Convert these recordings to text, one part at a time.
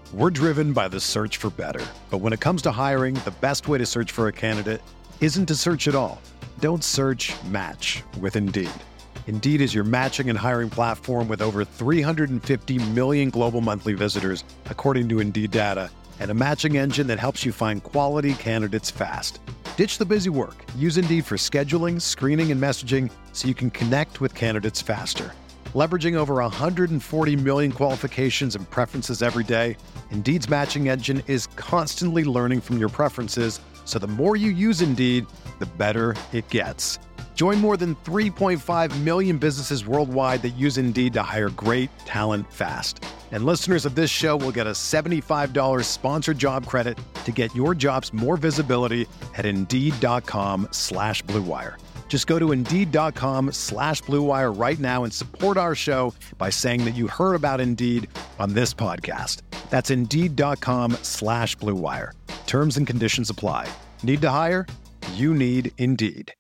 We're driven by the search for better. But when it comes to hiring, the best way to search for a candidate isn't to search at all. Don't search, match with Indeed. Indeed is your matching and hiring platform with over 350 million global monthly visitors, according to Indeed data, and a matching engine that helps you find quality candidates fast. Ditch the busy work. Use Indeed for scheduling, screening, and messaging so you can connect with candidates faster. Leveraging over 140 million qualifications and preferences every day, Indeed's matching engine is constantly learning from your preferences, so the more you use Indeed, the better it gets. Join more than 3.5 million businesses worldwide that use Indeed to hire great talent fast. And listeners of this show will get a $75 sponsored job credit to get your jobs more visibility at Indeed.com/Blue Wire. Just go to Indeed.com/Blue Wire right now and support our show by saying that you heard about Indeed on this podcast. That's Indeed.com/Blue Wire. Terms and conditions apply. Need to hire? You need Indeed.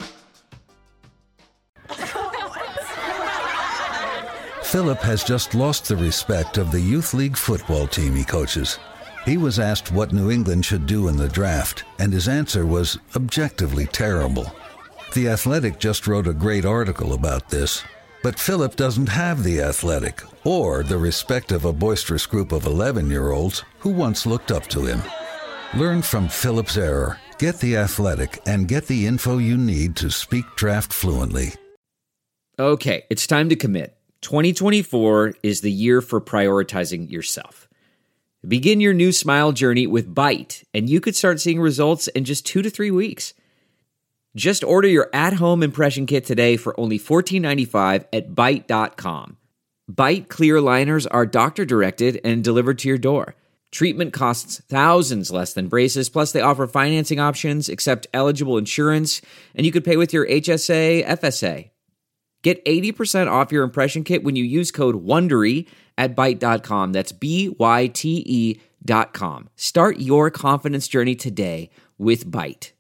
Philip has just lost the respect of the Youth League football team he coaches. He was asked what New England should do in the draft, and his answer was objectively terrible. The Athletic just wrote a great article about this, but Philip doesn't have the Athletic or the respect of a boisterous group of 11-year-olds who once looked up to him. Learn from Philip's error, get the Athletic, and get the info you need to speak draft fluently. Okay, it's time to commit. 2024 is the year for prioritizing yourself. Begin your new smile journey with Byte, and you could start seeing results in just 2 to 3 weeks. Just order your at-home impression kit today for only $14.95 at Byte.com. Byte clear liners are doctor-directed and delivered to your door. Treatment costs thousands less than braces, plus they offer financing options, accept eligible insurance, and you could pay with your HSA, FSA. Get 80% off your impression kit when you use code WONDERY at Byte.com. That's BYTE.com. Start your confidence journey today with Byte.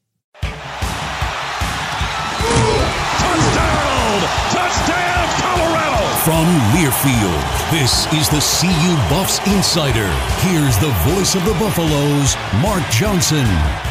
Touchdown! Touchdown, Colorado! From Learfield, this is the CU Buffs Insider. Here's the voice of the Buffaloes, Mark Johnson.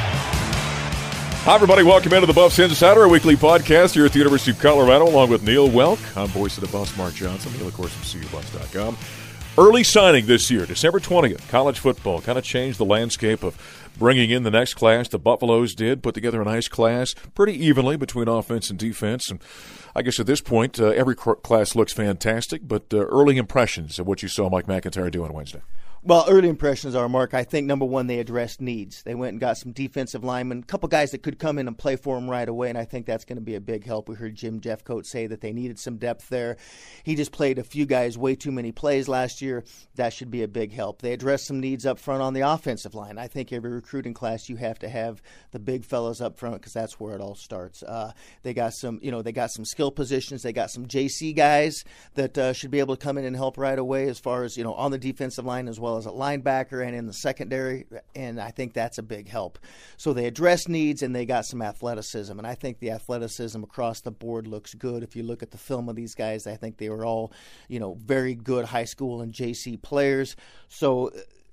Hi, everybody. Welcome into the Buffs Insider, a weekly podcast here at the University of Colorado, along with Neil Welk. I'm voice of the Buffs, Mark Johnson. Neil, of course, from CUBuffs.com. Early signing this year, December 20th. College football kind of changed the landscape of bringing in the next class. The Buffaloes did put together a nice class pretty evenly between offense and defense. And I guess at this point, every class looks fantastic. But early impressions of what you saw Mike McIntyre do on Wednesday. Well, early impressions are, Mark, I think, number one, they addressed needs. They went and got some defensive linemen, a couple guys that could come in and play for them right away, and I think that's going to be a big help. We heard Jim Jeffcoat say that they needed some depth there. He just played a few guys way too many plays last year. That should be a big help. They addressed some needs up front on the offensive line. I think every recruiting class you have to have the big fellas up front because that's where it all starts. They got some skill positions. They got some JC guys that should be able to come in and help right away as far as, on the defensive line as well as a linebacker and in the secondary, and I think that's a big help. So they address needs and they got some athleticism, and I think the athleticism across the board looks good. If you look at the film of these guys, I think they were all, very good high school and JC players. So,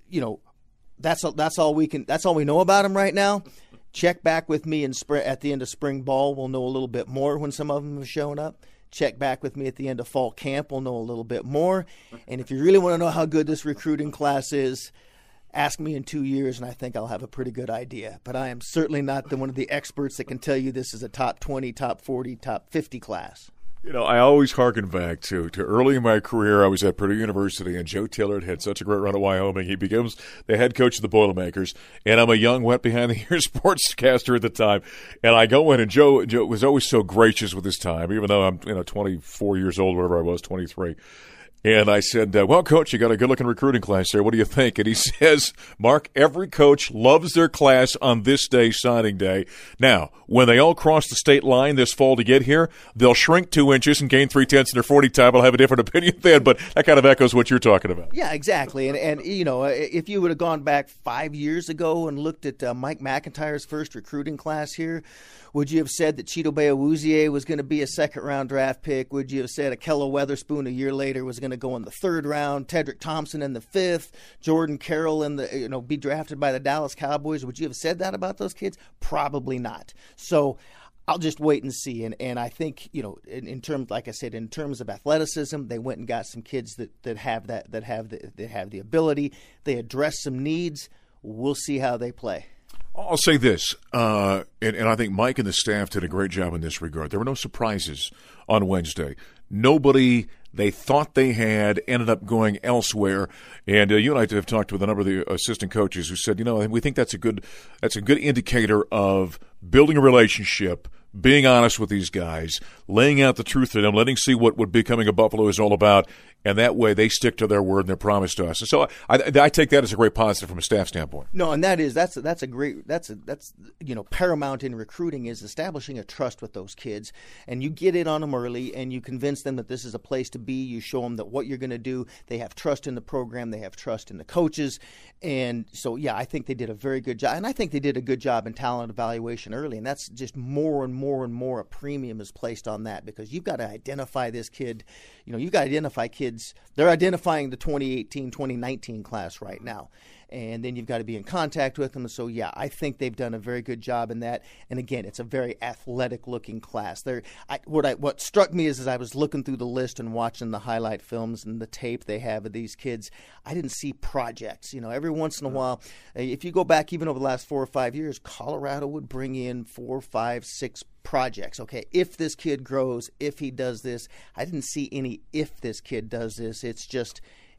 that's all we know about them right now. Check back with me at the end of spring ball. We'll know a little bit more when some of them have shown up. Check back with me at the end of fall camp. We'll know a little bit more. And if you really want to know how good this recruiting class is, ask me in 2 years, and I think I'll have a pretty good idea. But I am certainly not one of the experts that can tell you this is a top 20, top 40, top 50 class. I always harken back to early in my career. I was at Purdue University, and Joe Tillard had such a great run at Wyoming. He becomes the head coach of the Boilermakers, and I'm a young, wet behind-the-ears sportscaster at the time. And I go in, and Joe was always so gracious with his time, even though I'm 24 years old, whatever I was, 23. And I said, well, Coach, you got a good-looking recruiting class there. What do you think? And he says, Mark, every coach loves their class on this day, signing day. Now, when they all cross the state line this fall to get here, they'll shrink 2 inches and gain 3/10 in their 40 time. I'll have a different opinion then, but that kind of echoes what you're talking about. Yeah, exactly. And if you would have gone back 5 years ago and looked at Mike McIntyre's first recruiting class here, would you have said that Chidobe Awuzie was going to be a second-round draft pick? Would you have said Akello Weatherspoon a year later was going to to go in the 3rd round, Tedrick Thompson in the 5th, Jordan Carroll be drafted by the Dallas Cowboys. Would you have said that about those kids? Probably not. So I'll just wait and see. And I think, in terms, like I said, in terms of athleticism, they went and got some kids that have the ability. They address some needs. We'll see how they play. I'll say this, and I think Mike and the staff did a great job in this regard. There were no surprises on Wednesday. Nobody they thought they had ended up going elsewhere. And you and I have talked with a number of the assistant coaches who said, we think that's a good indicator of building a relationship, being honest with these guys, laying out the truth to them, letting see what becoming a Buffalo is all about, and that way they stick to their word and their promise to us. And so I take that as a great positive from a staff standpoint. No, and that's paramount in recruiting is establishing a trust with those kids, and you get it on them early, and you convince them that this is a place to be. You show them that what you're going to do. They have trust in the program. They have trust in the coaches, and so I think they did a very good job, and I think they did a good job in talent evaluation early, and that's just more and more a premium is placed on that because you've got to identify this kid. You've got to identify kids. They're identifying the 2018, 2019 class right now. And then you've got to be in contact with them. So, I think they've done a very good job in that. And, again, it's a very athletic-looking class. What struck me is as I was looking through the list and watching the highlight films and the tape they have of these kids, I didn't see projects. Every once in a while, if you go back even over the last 4 or 5 years, Colorado would bring in 4, 5, 6 projects. Okay, if this kid grows, if he does this. I didn't see any if this kid does this. It's just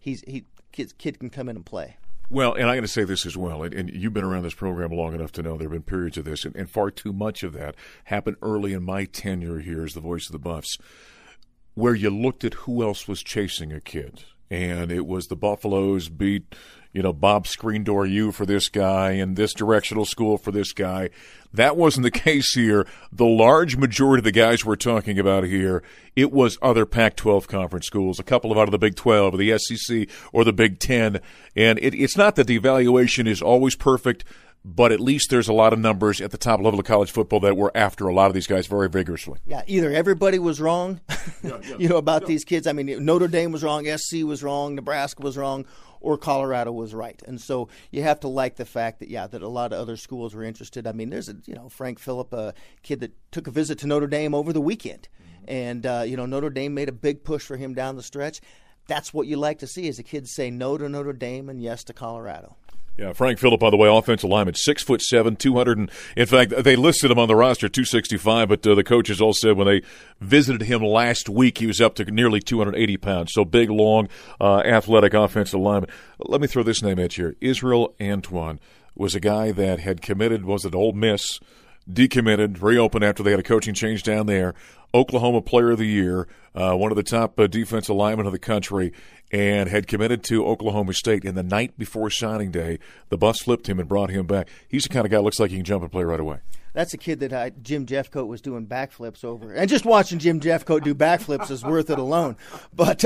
kid can come in and play. Well, and I'm going to say this as well, and you've been around this program long enough to know there have been periods of this, and far too much of that happened early in my tenure here as the voice of the Buffs, where you looked at who else was chasing a kid, and it was the Buffaloes beat, Bob Screen Door U for this guy and this directional school for this guy. That wasn't the case here. The large majority of the guys we're talking about here, it was other Pac-12 conference schools, a couple of out of the Big 12 or the SEC or the Big 10. And it's not that the evaluation is always perfect, but at least there's a lot of numbers at the top level of college football that were after a lot of these guys very vigorously. Yeah, either everybody was wrong, about these kids. I mean, Notre Dame was wrong, SC was wrong, Nebraska was wrong, or Colorado was right. And so you have to like the fact that, that a lot of other schools were interested. I mean, there's Frank Phillip, a kid that took a visit to Notre Dame over the weekend. And, Notre Dame made a big push for him down the stretch. That's what you like to see is a kid say no to Notre Dame and yes to Colorado. Yeah, Frank Phillip, by the way, offensive lineman, 6'7", 200. In fact, they listed him on the roster 265, but the coaches all said when they visited him last week, he was up to nearly 280 pounds. So big, long, athletic offensive lineman. Let me throw this name at you. Israel Antoine was a guy that had committed, was it Ole Miss, decommitted, reopened after they had a coaching change down there. Oklahoma Player of the Year, one of the top defensive linemen of the country, and had committed to Oklahoma State. And the night before signing day, the Buffs flipped him and brought him back. He's the kind of guy that looks like he can jump and play right away. That's a kid that Jim Jeffcoat was doing backflips over. And just watching Jim Jeffcoat do backflips is worth it alone. But,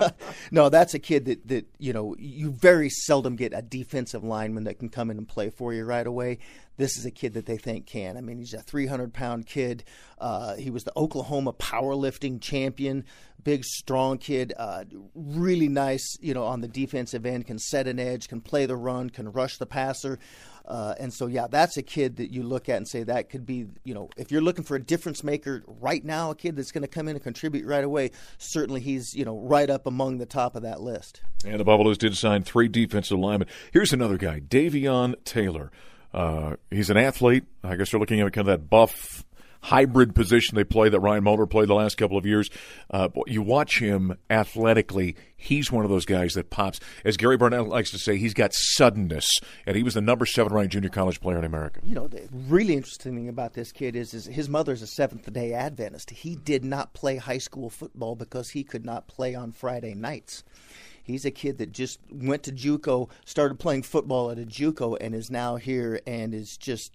no, that's a kid that you very seldom get a defensive lineman that can come in and play for you right away. This is a kid that they think can. I mean, he's a 300-pound kid. He was the Oklahoma powerlifting champion, big, strong kid, really nice, on the defensive end, can set an edge, can play the run, can rush the passer. And so, that's a kid that you look at and say that could be, if you're looking for a difference maker right now, a kid that's going to come in and contribute right away, certainly he's, right up among the top of that list. And the Buffaloes did sign 3 defensive linemen. Here's another guy, Davion Taylor. He's an athlete. I guess they're looking at kind of that buff hybrid position they play that Ryan Mulder played the last couple of years. You watch him athletically, he's one of those guys that pops. As Gary Barnett likes to say, he's got suddenness, and he was the number 7 ranked junior college player in America. The really interesting thing about this kid is his mother's a Seventh-day Adventist. He did not play high school football because he could not play on Friday nights. He's a kid that just went to JUCO, started playing football at a JUCO, and is now here and is just,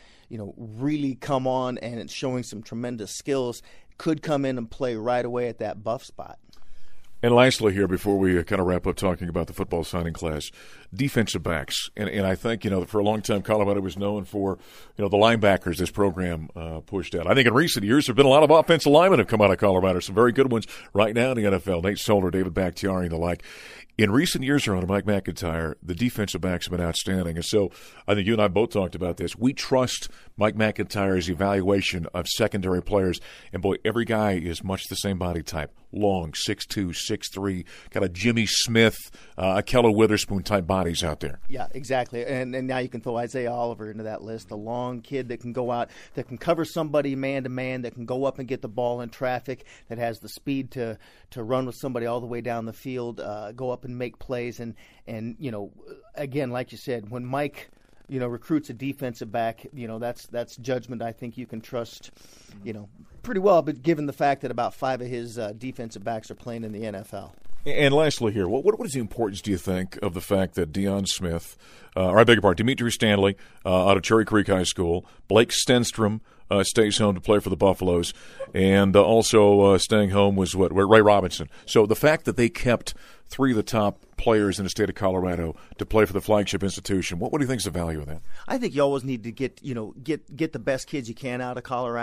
really come on and it's showing some tremendous skills. Could come in and play right away at that buff spot. And lastly here, before we kind of wrap up talking about the football signing class, defensive backs. And I think, for a long time, Colorado was known for, the linebackers this program pushed out. I think in recent years there have been a lot of offensive linemen have come out of Colorado, some very good ones right now in the NFL, Nate Solder, David Bakhtiari, and the like. In recent years around Mike McIntyre, the defensive backs have been outstanding. And so I think you and I both talked about this. We trust Mike McIntyre's evaluation of secondary players. And, boy, every guy is much the same body type. Long, 6'2", 6'3", got a Jimmy Smith, a Keller Witherspoon type bodies out there. Yeah, exactly. And now you can throw Isaiah Oliver into that list, a long kid that can go out, that can cover somebody man-to-man, that can go up and get the ball in traffic, that has the speed to run with somebody all the way down the field, go up and make plays. And again, like you said, when Mike recruits a defensive back, that's judgment I think you can trust, pretty well, but given the fact that about 5 of his defensive backs are playing in the NFL. And lastly here, what is the importance, do you think, of the fact that Deion Smith, Dimitri Stanley out of Cherry Creek High School, Blake Stenstrom stays home to play for the Buffaloes, and also staying home was Ray Robinson. So the fact that they kept 3 of the top players in the state of Colorado to play for the flagship institution, what do you think is the value of that? I think you always need to get the best kids you can out of Colorado.